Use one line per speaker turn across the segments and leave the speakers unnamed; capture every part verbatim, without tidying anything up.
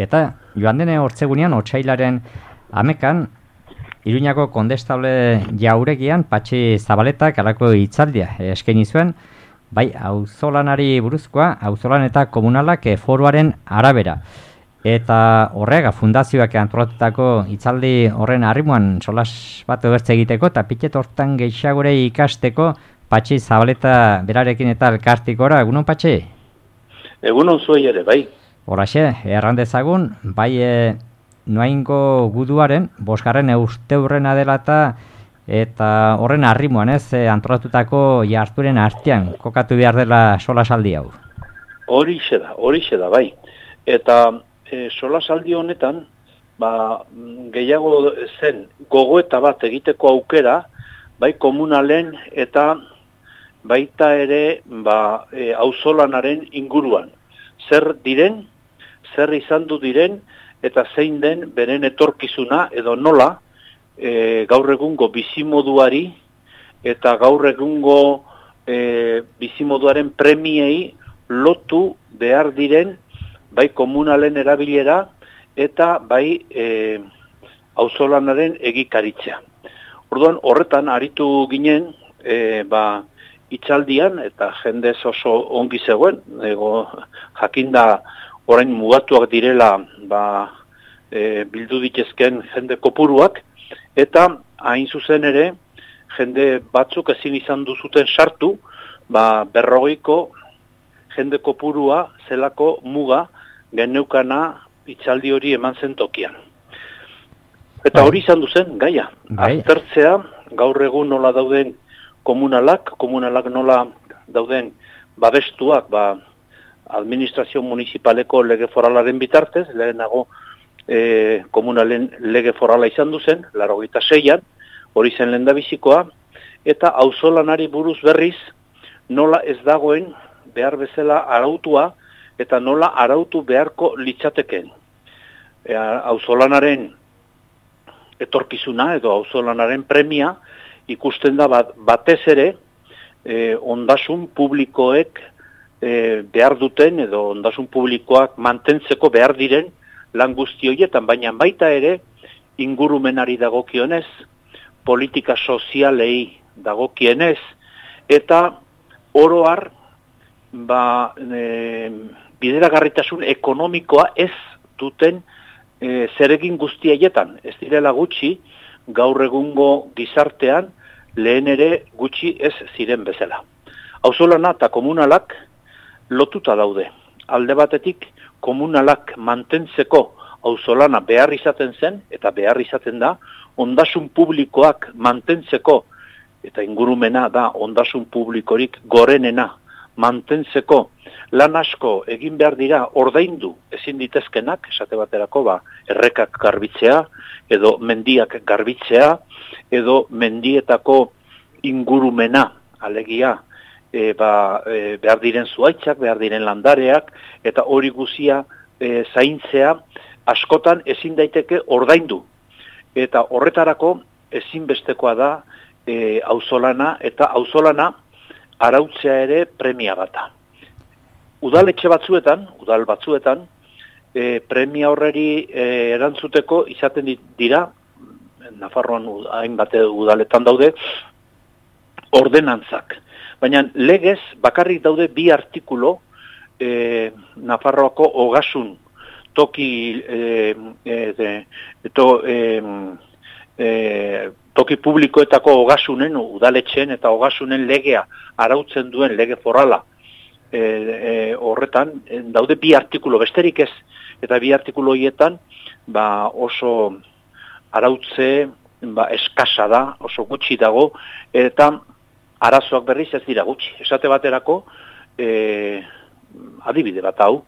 Eta joan dene hortzegunean, otsailaren amekan, Iruñako kondestable jauregian Patxi Zabaletak alako hitzaldia eskaini zuen, bai, auzolanari buruzkoa, auzolan eta komunalak foruaren arabera. Eta horrega fundazioak antolatutako hitzaldi horren arrimuan solas bat ebertze egiteko eta piket hortan gehiagore ikasteko Patxi Zabaleta berarekin eta elkartikora, egunon Patxi?
Egunon zuei ere, bai.
Horaxe, errandezagun, bai e, noaingo guduaren, bosgarren eusteurrena dela eta eta horren arrimuan ez, e, antolatutako jarturen artean, kokatu behar dela solasaldi hau.
Horixe da, horixe da, bai. Eta e, solasaldi honetan, ba, gehiago zen gogoeta bat egiteko aukera, bai komunalen eta baita ere ba, e, auzolanaren inguruan. Zer diren, zer izan du diren, eta zein den beren etorkizuna edo nola e, gaur egungo bizimoduari eta gaur egungo e, bizimoduaren premiei lotu behar diren bai komunalen erabilera eta bai e, auzolanaren egikaritzea. Orduan horretan aritu ginen e, ba, hitzaldian eta jendez oso ongi zegoen, ego, jakinda orain mugatuak direla ba, e, bildu ditezken jende kopuruak, eta hain zuzen ere jende batzuk ezin izan duzuten sartu, ba, berrogeiko jende kopurua zelako muga geneukana hitzaldi hori eman zen tokian. Eta hori izan duzen, gaia. Aztertzea, gaur egun nola dauden komunalak, komunalak nola dauden babestuak, ba, administrazio municipaleko lege foralaren bitartez, lehenago e, komunalen lege forala izan duzen, laurogeita seian, hori zen lehendabizikoa, eta auzolanari buruz berriz nola ez dagoen behar bezala arautua, eta nola arautu beharko litzateken. E, auzolanaren etorkizuna edo auzolanaren premia ikusten da bat, batez ere e, ondasun publikoek e, behar duten edo ondasun publikoak mantentzeko behar diren lan guzti horietan, baina baita ere ingurumenari dagokionez, politika sozialei dagokienez, eta oro har ba, e, bideragarritasun ekonomikoa ez duten e, zeregin guzti haietan. Ez direla gutxi, gaur egungo gizartean lehen ere gutxi ez ziren bezala. Auzolana eta komunalak lotuta daude. Alde batetik komunalak mantentzeko auzolana behar izaten zen, eta behar izaten da, ondasun publikoak mantentzeko, eta ingurumena da ondasun publikorik gorenena mantentzeko lan asko egin behar dira ordaindu ezin ditezkenak, esate baterako ba, errekak garbitzea, edo mendiak garbitzea, edo mendietako ingurumena, alegia, e, ba, e, behar diren zuaitzak, behar diren landareak, eta hori guzia e, zaintzea, askotan ezin daiteke ordaindu. Eta horretarako ezinbestekoa da e, auzolana, eta auzolana arautzea ere premia bata. Udaletxe batzuetan, udal batzuetan, e, premia horreri e, erantzuteko izaten dira, Nafarroan hainbat udaletan daude, ordenantzak. Baina legez bakarrik daude bi artikulo e, Nafarroako ogasun toki e, e, to, e, e, toki publikoetako ogasunen, udaletxeen eta ogasunen legea arautzen duen lege forala e, e, horretan e, daude bi artikulo, besterik ez, eta bi artikulo horietan ba, oso arautze ba, eskasa da, oso gutxi dago, eta arazoak berriz ez dira gutxi. Esate baterako, e, adibide bat hau,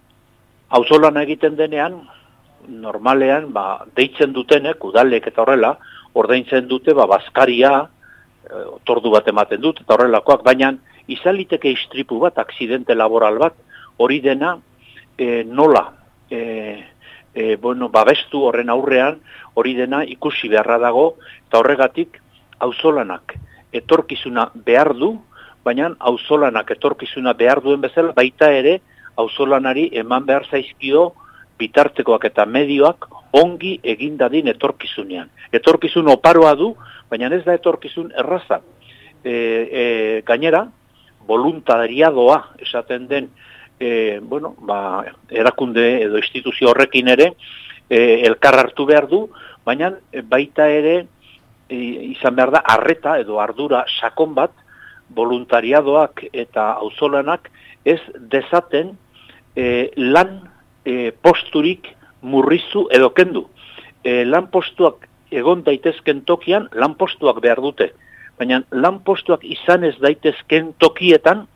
auzolana egiten denean, normalean, ba, deitzen dutenek, udalek eta horrela, ordaintzen dute, ba, bazkaria, e, tordu bat ematen dut, eta horrelakoak, baina izan liteke istripu bat, aksidente laboral bat, hori dena e, nola, e, e, bueno, babestu horren aurrean, hori dena ikusi beharra dago, eta horregatik auzolanak etorkizuna behar du, baina auzolanak etorkizuna behar duen bezala, baita ere auzolanari eman behar zaizkio bitartekoak eta medioak ongi egindadin etorkizunean. Etorkizun oparoa du, baina ez da etorkizun erraza. E, e, gainera, voluntariadoa esaten den e, bueno, ba, erakunde edo instituzio horrekin ere e, elkar hartu behar du, baina baita ere e, izan behar da arreta edo ardura sakon bat voluntariadoak eta auzolanak ez dezaten e, lan e, posturik murrizu edo kendu. E, lan postuak egon daitezken tokian lan postuak behar dute. Baina lan postuak izan ez daitezken tokietan,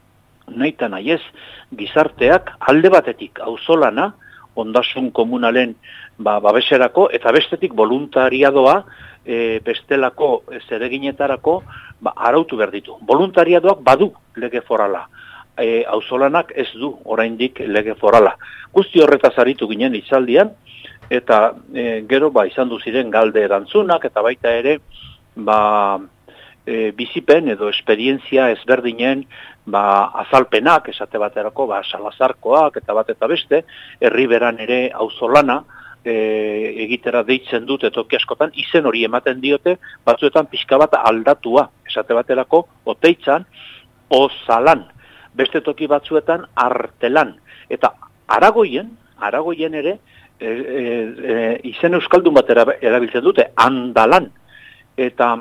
nahita nahi ez, gizarteak alde batetik auzolana, ondasun komunalen ba, babeserako, eta bestetik voluntariadoa e, bestelako zereginetarako ba, arautu behar ditu. Voluntariadoak badu lege forala, e, auzolanak ez du oraindik lege forala. Guzti horretaz aritu ginen hitzaldian, eta e, gero ba, izan du ziren galde erantzunak, eta baita ere, ba, E, bizipen edo esperientzia ezberdinen ba, azalpenak, esate baterako, ba, Salazarkoak eta bat eta beste, herriberan ere auzolana e, egitera deitzen dute toki askotan, izen hori ematen diote, batzuetan pixka bat aldatua, esate baterako, Oteitzan, Ozalan, beste toki batzuetan artelan, eta Aragoien, Aragoien ere, e, e, e, izen euskaldun bat erabiltzen dute, Andalan, eta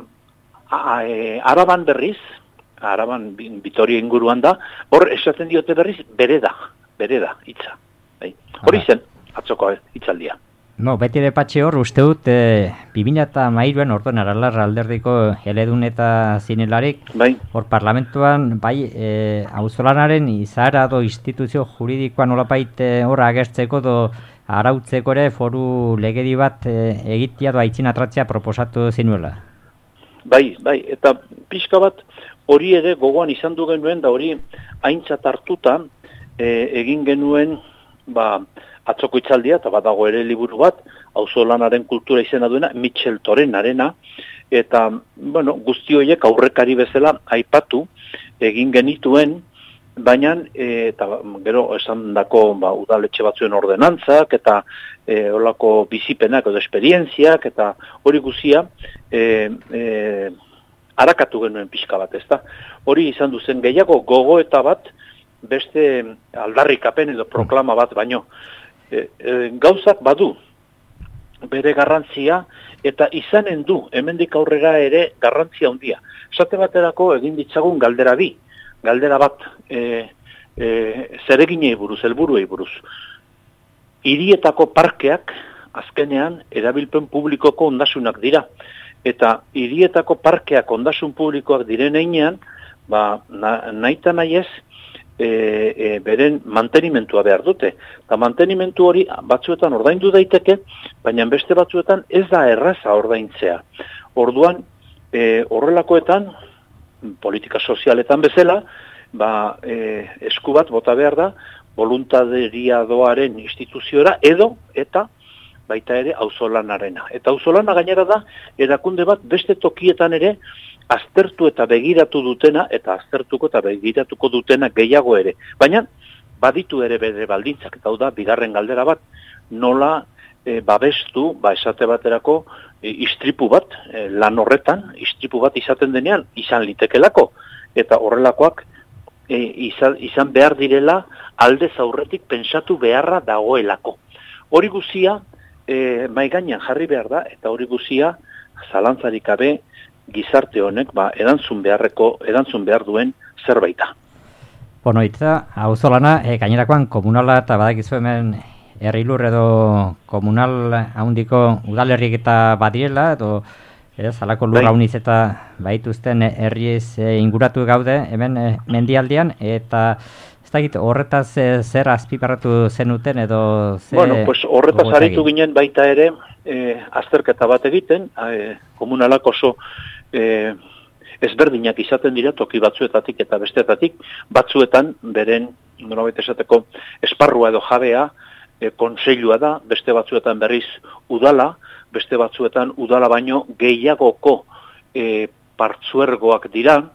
A, e, Araban berriz, Araban Vitoria inguruan da, hor esaten diote berriz, bere da, bere da, hitza. Bai. Hori zen, atzoko hitzaldia.
No, beti de patxe hor, uste dut, e, bi mila hamairuan orduan Aralar alderdiko eledun eta zinelarik, bai. Hor parlamentuan, bai, e, auzolanaren izaera do instituzio juridikoan olapait hor agertzeko do arautzeko ere foru legedi bat e, egitea do aitzin atratzea proposatu zinuela.
Bai, bai, eta pixka bat hori ere gogoan izan du genuen, da hori aintzat hartuta e, egin genuen ba, atzoko hitzaldia, eta badago ere liburu bat, auzolanaren kultura izena duena, Michel Torenarena, eta bueno, guzti horiek aurrekari bezala aipatu egin genituen, baina e, eta gero esan dako ba, udaletxe batzuen ordenantzak, eta e, olako bizipenak edo esperientziak, eta hori guzia e, e, arakatu genuen pixka bat, ezta? Hori izan duzen gehiago gogoeta bat, beste aldarrikapen edo proklama bat baino. E, e, gauzak badu bere garrantzia, eta izanen du, hemendik aurrera ere garrantzia handia. Esate baterako egin ditzagun galdera bi, galdera bat e, e, zereginei buruz, helburuei buruz. Hirietako parkeak azkenean erabilpen publikoko ondasunak dira. Eta hirietako parkeak ondasun publikoak diren einean, ba, na, nahita nahi ez, e, e, beren mantenimentua behar dute. Eta mantenimentu hori batzuetan ordaindu daiteke, baina beste batzuetan ez da erraza ordaintzea. Orduan, e, horrelakoetan, politika sozialetan bezala, ba, e, esku bat bota behar da, voluntariadoaren instituziora edo eta baita ere auzolanarena. Eta auzolana gainera da, erakunde bat beste tokietan ere aztertu eta begiratu dutena, eta aztertuko eta begiratuko dutena gehiago ere. Baina, baditu ere bere baldintzak, eta hau da, bigarren galdera bat, nola e, babestu, ba esate baterako, e, istripu bat, e, lan horretan, istripu bat izaten denean, izan litekelako, eta horrelakoak e, izan, izan behar direla, aldez aurretik pentsatu beharra dagoelako. Hori guzia, e, maigainan jarri behar da, eta hori guzia, zalantzarik gabe, gizarte honek, ba, erantzun beharreko, erantzun behar duen zerbaita.
Bueno, itza, auzolana, e, gainerakoan komunala eta badakizu hemen herrilur edo komunal haundiko udalerrik eta badirela, edo ez, halako lur hauniz eta baituzten herriez e, inguratu gaude hemen e, mendialdean, eta ez dakit horretaz e, zer azpiparratu zenuten edo zer...
Bueno, pues horretaz aritu ginen baita ere e, azterketa bat egiten, e, komunalak oso e, ezberdinak izaten dira toki batzuetatik eta bestetatik, batzuetan beren, nolabait esateko, esparrua edo jabea, e, kontseilua da, beste batzuetan berriz udala, beste batzuetan udala baino gehiagoko e, partzuergoak dira,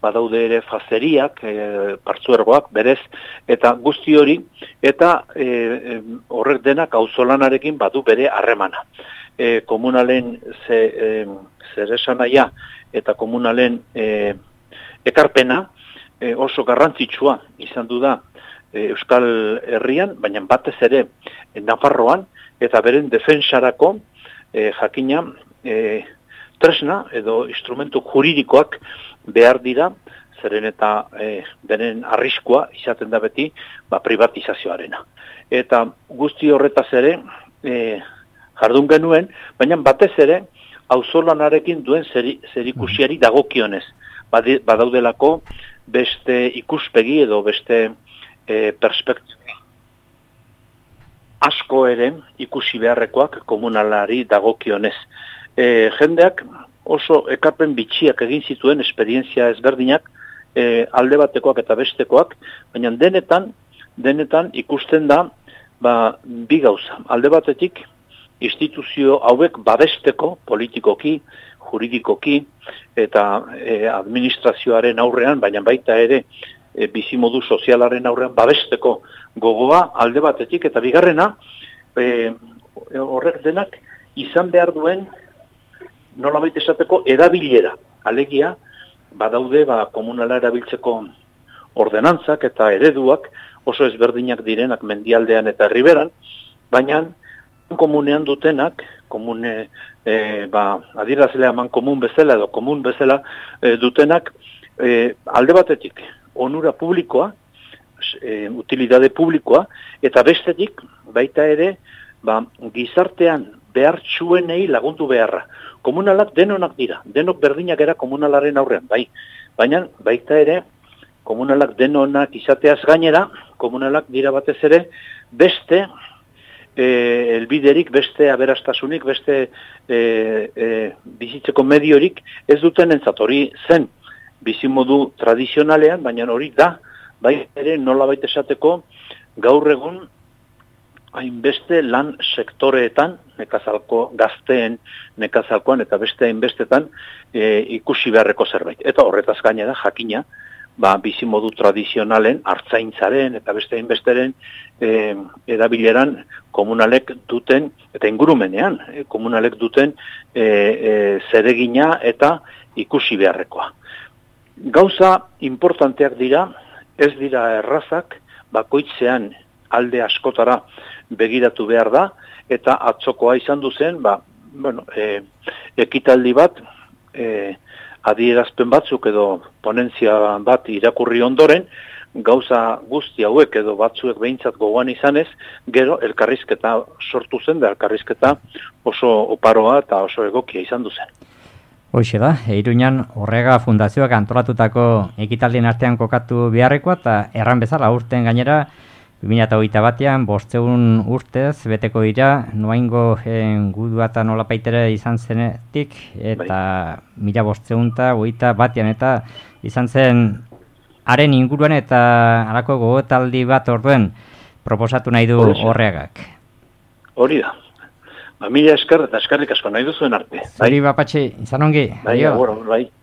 badaude ere fazeriak, e, partzuergoak, berez, eta guzti hori, eta e, e, horrek denak auzolanarekin badu bere harremana. E, komunalen ze, e, zer esanaia eta komunalen e, ekarpena e, oso garrantzitsua izan du da e, Euskal Herrian, baina batez ere e, Nafarroan, eta beren defensarako e, jakina e, tresna edo instrumentu juridikoak behar dira, zeren eta e, denen arriskua izaten da beti ba, privatizazioarena. Eta guzti horretaz ere e, jardun genuen, baina batez ere auzolanarekin duen zerikusiari dagokionez. Badaudelako beste ikuspegi edo beste e, perspektiba asko ere ikusi beharrekoak komunalari dagokionez. E, jendeak oso ekarpen bitxiak egin zituen esperientzia ezberdinak, e, alde batekoak eta bestekoak, baina denetan, denetan ikusten da ba, bi gauza. Alde batetik, instituzio hauek babesteko, politikoki, juridikoki, eta e, administrazioaren aurrean, baina baita ere e, bizimodu sozialaren aurrean babesteko gogoa alde batetik, eta bigarrena, e, horrek denak izan behar duen nolabait esateko erabilera. Alegia, badaude ba, komunala erabiltzeko ordenantzak eta ereduak oso ezberdinak direnak mendialdean eta herriberan, baina komunean dutenak, komune, e, ba, adierazlea eman komun bezala edo komun bezala e, dutenak, e, alde batetik onura publikoa, e, utilidade publikoa, eta bestetik baita ere ba, gizartean behartsuenei lagundu beharra. Komunalak denonak dira, denok berdinak era komunalaren aurrean, bai. Baina baita ere, komunalak denonak izateaz gainera, komunalak dira batez ere, beste E, elbiderik, beste aberastasunik, beste e, e, bizitzeko mediorik ez duten entzat. Hori zen bizimodu tradizionalean, baina hori da, bai ere nolabait esateko gaur egun hainbeste lan sektoreetan, nekazalko gazteen, nekazalkoan eta beste hainbestetan e, ikusi beharreko zerbait. Eta horretaz gainera jakina, ba, bizimodu tradizionalen, hartzaintzaren eta beste hainbesteren e, erabileran komunalek duten, eta ingurumenean, e, komunalek duten e, e, zeregina eta ikusi beharrekoa. Gauza importanteak dira, ez dira errazak, bakoitzean alde askotara begiratu behar da, eta atzokoa izan duzen, ba, bueno, e, ekitaldi bat, e, adierazpen batzuk edo ponentzia bat irakurri ondoren, gauza guzti hauek edo batzuek behintzat gogoan izanez, gero elkarrizketa sortu zen, da elkarrizketa oso oparoa eta oso egokia izan duzen.
Hoxe da, Iruñan Horrega Fundazioak antolatutako ekitaldien artean kokatu beharrekoa, eta erran bezala urten gainera, bi mila hogeita batean, bostehun urtez, beteko dira, noaingo gudua eta nolapaitere izan zenetik, eta bai. Mila bostehun eta hogeita batean, eta izan zen haren inguruan eta halako gogoetaldi bat orduen proposatu nahi du Horregak.
Hori da. Ba, mila esker eta eskerrik asko nahi duzuen arte.
Zuri bapatxi, izan ongi.
Bai, agoro, bai.